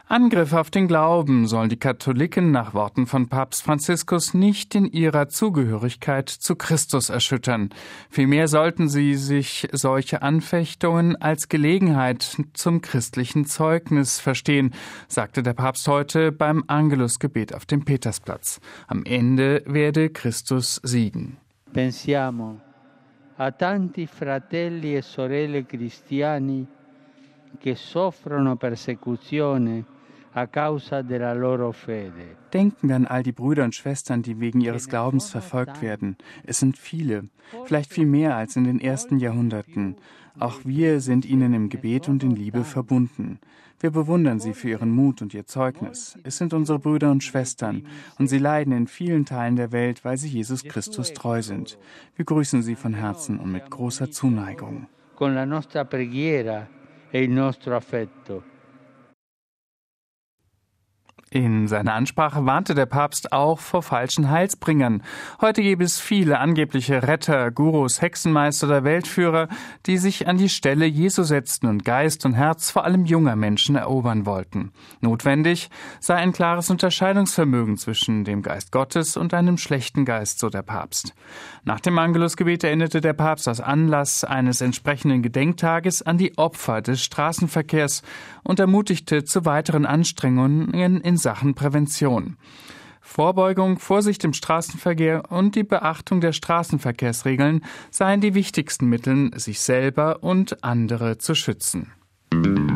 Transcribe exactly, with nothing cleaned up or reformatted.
Angriffe auf den Glauben sollen die Katholiken nach Worten von Papst Franziskus nicht in ihrer Zugehörigkeit zu Christus erschüttern. Vielmehr sollten sie sich solche Anfechtungen als Gelegenheit zum christlichen Zeugnis verstehen, sagte der Papst heute beim Angelusgebet auf dem Petersplatz. Am Ende werde Christus siegen. Pensiamo a tanti fratelli e sorelle cristiani che soffrono persecuzione a causa della loro fede. Denken an all die Brüder und Schwestern, die wegen ihres Glaubens verfolgt werden. Es sind viele, vielleicht viel mehr als in den ersten Jahrhunderten. Auch wir sind ihnen im Gebet und in Liebe verbunden. Wir bewundern sie für ihren Mut und ihr Zeugnis. Es sind unsere Brüder und Schwestern und sie leiden in vielen Teilen der Welt, weil sie Jesus Christus treu sind. Wir grüßen sie von Herzen und mit großer Zuneigung. Con la nostra preghiera e il nostro affetto. In seiner Ansprache warnte der Papst auch vor falschen Heilsbringern. Heute gäbe es viele angebliche Retter, Gurus, Hexenmeister oder Weltführer, die sich an die Stelle Jesu setzten und Geist und Herz vor allem junger Menschen erobern wollten. Notwendig sei ein klares Unterscheidungsvermögen zwischen dem Geist Gottes und einem schlechten Geist, so der Papst. Nach dem Angelusgebet erinnerte der Papst aus Anlass eines entsprechenden Gedenktages an die Opfer des Straßenverkehrs und ermutigte zu weiteren Anstrengungen in Sachen Prävention. Vorbeugung, Vorsicht im Straßenverkehr und die Beachtung der Straßenverkehrsregeln seien die wichtigsten Mittel, sich selber und andere zu schützen.